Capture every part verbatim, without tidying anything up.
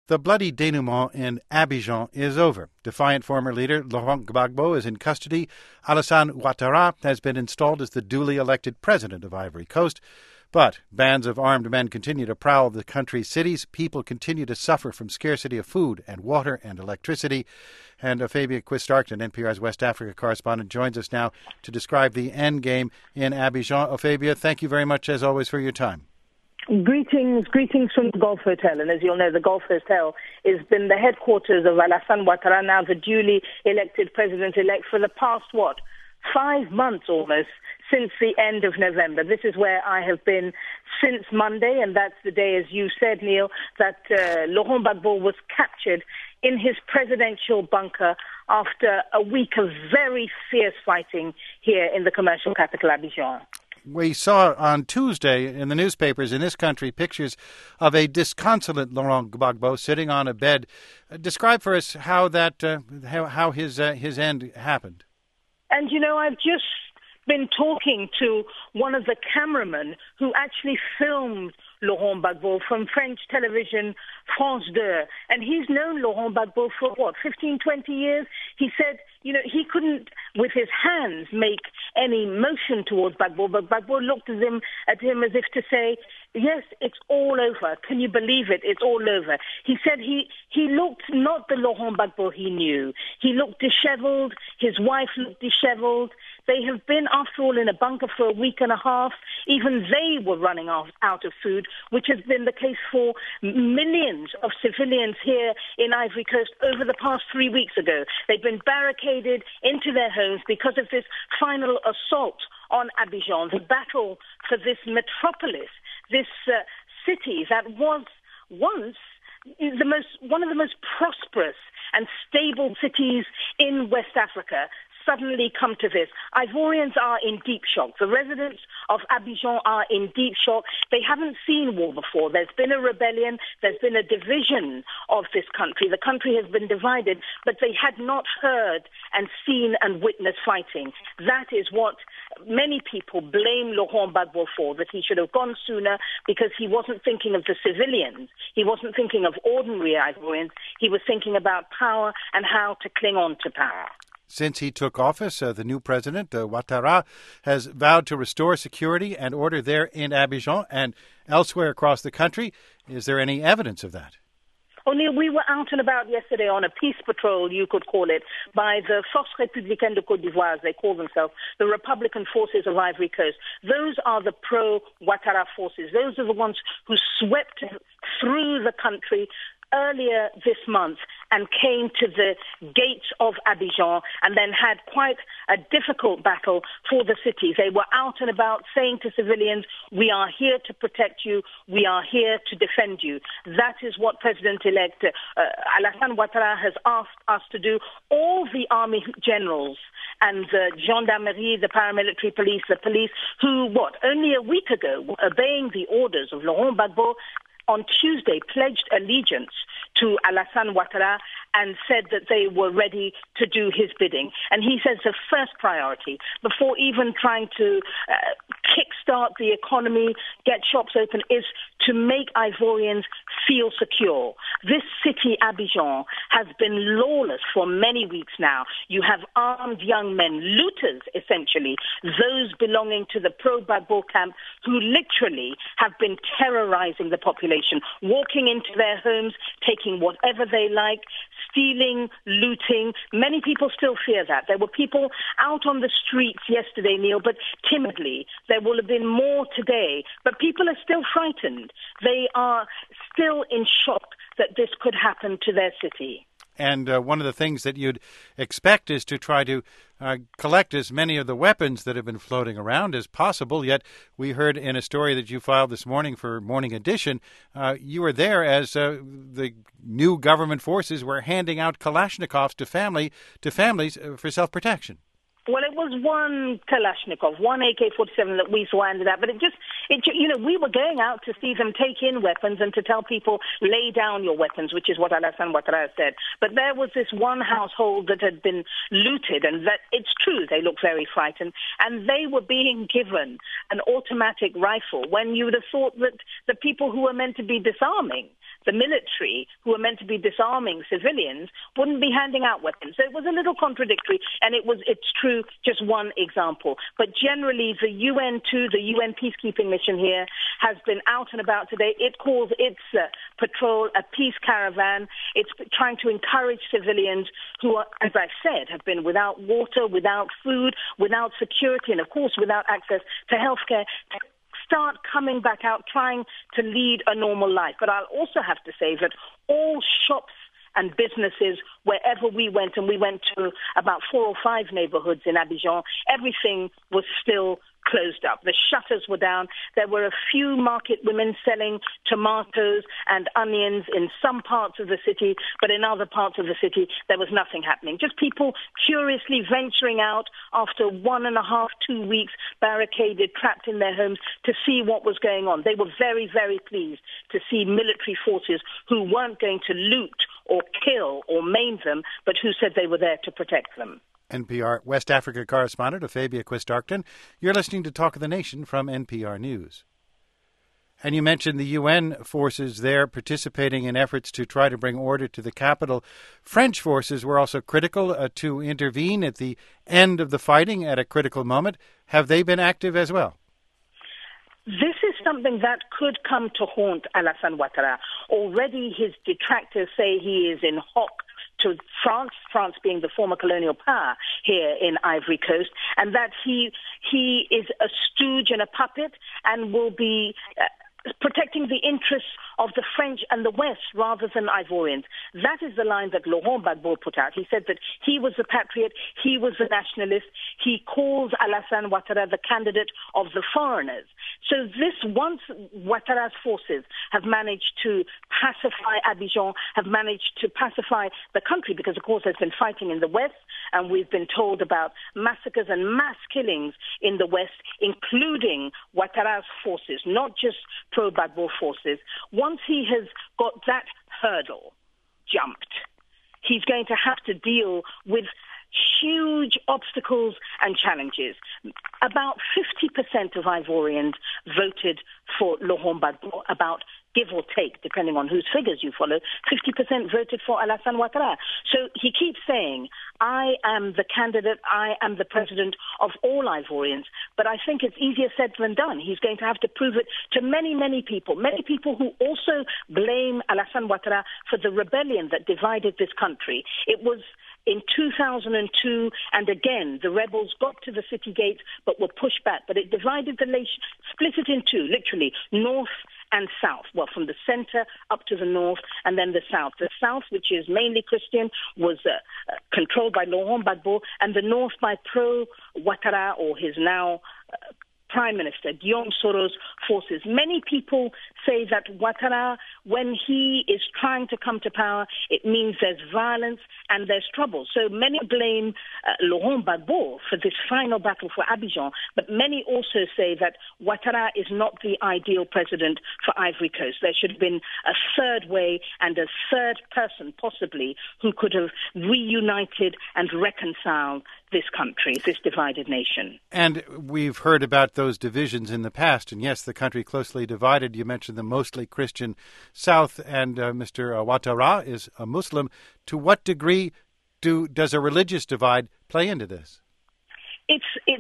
The bloody denouement in Abidjan is over. Defiant former leader Laurent Gbagbo is in custody. Alassane Ouattara has been installed as the duly elected president of Ivory Coast. But bands of armed men continue to prowl the country's cities. People continue to suffer from scarcity of food and water and electricity. And uh, Fabia Quistarkton, N P R's West Africa correspondent, joins us now to describe the end game in Abidjan. Oh, Fabia, thank you very much, as always, for your time. Greetings, greetings from the Gulf Hotel. And as you'll know, the Gulf Hotel has been the headquarters of Alassane Ouattara, now the duly elected president-elect, for the past, what, five months almost, since the end of November. This is where I have been since Monday, and that's the day, as you said, Neil, that uh, Laurent Gbagbo was captured in his presidential bunker after a week of very fierce fighting here in the commercial capital, Abidjan. We saw on Tuesday in the newspapers in this country pictures of a disconsolate Laurent Gbagbo sitting on a bed. Uh, describe for us how that uh, how, how his uh, his end happened. And you know, I've just been talking to one of the cameramen who actually filmed Laurent Gbagbo from French television France two, and he's known Laurent Gbagbo for what, fifteen, twenty years? He said, you know, he couldn't, with his hands, make any motion towards Gbagbo, but Gbagbo looked at him, at him as if to say, yes, it's all over. Can you believe it? It's all over. He said he, he looked not the Laurent Gbagbo he knew. He looked disheveled. His wife looked disheveled. They have been, after all, in a bunker for a week and a half. Even they were running out, out of food, which has been the case for millions of civilians here in Ivory Coast over the past three weeks ago. They've been barricaded into their homes because of this final assault on Abidjan, the battle for this metropolis, this uh, city that was once the most, one of the most prosperous and stable cities in West Africa, suddenly come to this. Ivorians are in deep shock. The residents of Abidjan are in deep shock. They haven't seen war before. There's been a rebellion. There's been a division of this country. The country has been divided, but they had not heard and seen and witnessed fighting. That is what many people blame Laurent Gbagbo for, that he should have gone sooner because he wasn't thinking of the civilians. He wasn't thinking of ordinary Ivorians. He was thinking about power and how to cling on to power. Since he took office, uh, the new president, uh, Ouattara, has vowed to restore security and order there in Abidjan and elsewhere across the country. Is there any evidence of that? Oh, Neil, we were out and about yesterday on a peace patrol, you could call it, by the Forces Républicaines de Côte d'Ivoire, as they call themselves, the Republican forces of Ivory Coast. Those are the pro-Ouattara forces. Those are the ones who swept through the country earlier this month and came to the gates of Abidjan and then had quite a difficult battle for the city. They were out and about saying to civilians, we are here to protect you, we are here to defend you. That is what President-elect uh, Alassane Ouattara has asked us to do. All the army generals and the gendarmerie, the paramilitary police, the police, who, what, only a week ago, were obeying the orders of Laurent Gbagbo, on Tuesday pledged allegiance to Alassane Ouattara and said that they were ready to do his bidding. And he says the first priority, before even trying to uh, kickstart the economy, get shops open, is to make Ivorians feel secure. This city, Abidjan, has been lawless for many weeks now. You have armed young men, looters essentially, those belonging to the pro-Gbagbo camp, who literally have been terrorizing the population, walking into their homes, taking whatever they like, stealing, looting. Many people still fear that. There were people out on the streets yesterday, Neil, but timidly. There will have been more today, but people are still frightened. They are still in shock that this could happen to their city. And uh, one of the things that you'd expect is to try to uh, collect as many of the weapons that have been floating around as possible. Yet we heard in a story that you filed this morning for Morning Edition, uh, you were there as uh, the new government forces were handing out Kalashnikovs to family to families uh, for self-protection. Well, it was one Kalashnikov, one A K forty-seven that we saw handed out, but it just, it, you know, we were going out to see them take in weapons and to tell people, lay down your weapons, which is what Alassane Ouattara said. But there was this one household that had been looted, and that it's true, they looked very frightened, and they were being given an automatic rifle when you would have thought that the people who were meant to be disarming the military, who were meant to be disarming civilians, wouldn't be handing out weapons. So it was a little contradictory, and it was, it's true, just one example. But generally, the U N too, the U N peacekeeping mission here, has been out and about today. It calls its uh, patrol a peace caravan. It's trying to encourage civilians who are, as I've said, have been without water, without food, without security, and of course without access to healthcare, to start coming back out, trying to lead a normal life. But I'll also have to say that all shops and businesses, wherever we went, and we went to about four or five neighborhoods in Abidjan, everything was still closed up. The shutters were down. There were a few market women selling tomatoes and onions in some parts of the city, but in other parts of the city, there was nothing happening. Just people curiously venturing out after one and a half, two weeks barricaded, trapped in their homes to see what was going on. They were very, very pleased to see military forces who weren't going to loot or kill or maim them, but who said they were there to protect them. N P R West Africa correspondent Afabia Quist-Arcton. You're listening to Talk of the Nation from N P R News. And you mentioned the U N forces there participating in efforts to try to bring order to the capital. French forces were also critical uh, to intervene at the end of the fighting at a critical moment. Have they been active as well? This is something that could come to haunt Alassane Ouattara. Already his detractors say he is in hock to France, France being the former colonial power here in Ivory Coast, and that he he is a stooge and a puppet and will be uh, protecting the interests of the French and the West rather than Ivorians. That is the line that Laurent Gbagbo put out. He said that he was the patriot, he was the nationalist. He calls Alassane Ouattara the candidate of the foreigners. So this, once Ouattara's forces have managed to pacify Abidjan, have managed to pacify the country, because of course there's been fighting in the West, and we've been told about massacres and mass killings in the West, including Ouattara's forces, not just pro-Gbagbo forces. Once he has got that hurdle jumped, he's going to have to deal with huge obstacles and challenges. About fifty percent of Ivorians voted for Laurent Gbagbo, about, give or take, depending on whose figures you follow, fifty percent voted for Alassane Ouattara. So he keeps saying, I am the candidate, I am the president of all Ivorians. But I think it's easier said than done. He's going to have to prove it to many, many people, many people who also blame Alassane Ouattara for the rebellion that divided this country. It was in two thousand two, and again, the rebels got to the city gates but were pushed back. But it divided the nation, split it in two, literally, north and south. Well, from the center up to the north, and then the south. The south, which is mainly Christian, was uh, uh, controlled by Laurent Gbagbo, and the north by pro-Ouattara, or his now uh, Prime Minister, Guillaume Soro's forces. Many people say that Ouattara, when he is trying to come to power, it means there's violence and there's trouble. So many blame uh, Laurent Gbagbo for this final battle for Abidjan, but many also say that Ouattara is not the ideal president for Ivory Coast. There should have been a third way and a third person, possibly, who could have reunited and reconciled this country, this divided nation. And we've heard about those divisions in the past. And yes, the country closely divided. You mentioned the mostly Christian South, and uh, Mister Ouattara is a Muslim. To what degree do does a religious divide play into this? It's it's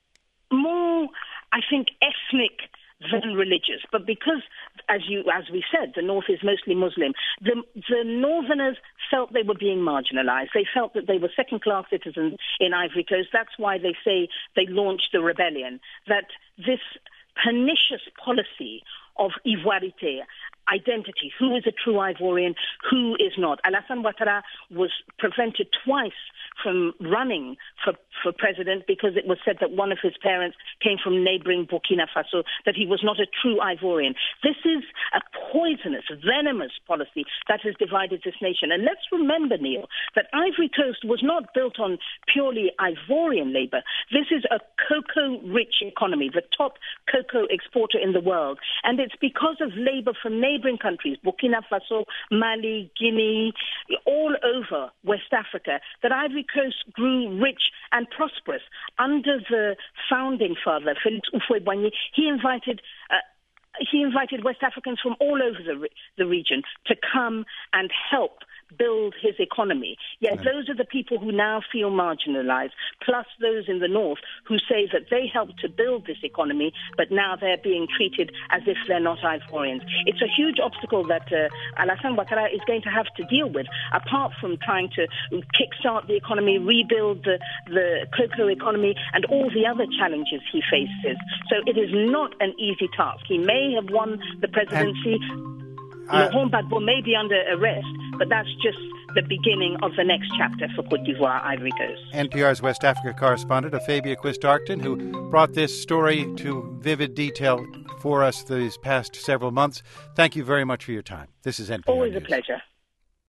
more, I think, ethnic than religious, but because, as you as we said, the north is mostly Muslim, the the northerners felt they were being marginalized. They felt that they were second-class citizens in Ivory Coast. That's why they say they launched the rebellion, that this pernicious policy of ivoirité, identity, who is a true Ivorian, who is not. Alassane Ouattara was prevented twice from running for, for president because it was said that one of his parents came from neighboring Burkina Faso, that he was not a true Ivorian. This is a poisonous, venomous policy that has divided this nation. And let's remember, Neil, that Ivory Coast was not built on purely Ivorian labor. This is a cocoa-rich economy, the top cocoa exporter in the world. And it's because of labor from neighboring countries, Burkina Faso, Mali, Guinea, all over West Africa, that Ivory Coast grew rich and prosperous. Under the founding father, Félix Houphouët-Boigny, he invited uh, he invited West Africans from all over the, re- the region to come and help build his economy. Yet yeah. those are the people who now feel marginalized, plus those in the north who say that they helped to build this economy, but now they're being treated as if they're not Ivorians. It's a huge obstacle that uh, Alassane Ouattara is going to have to deal with, apart from trying to kickstart the economy, rebuild the, the cocoa economy, and all the other challenges he faces. So it is not an easy task. He may have won the presidency. Uh, Laurent Gbagbo may be under arrest, but that's just the beginning of the next chapter for Côte d'Ivoire, Ivory Coast. N P R's West Africa correspondent, Afabia Quist-Arcton, who brought this story to vivid detail for us these past several months. Thank you very much for your time. This is N P R Always News. A pleasure.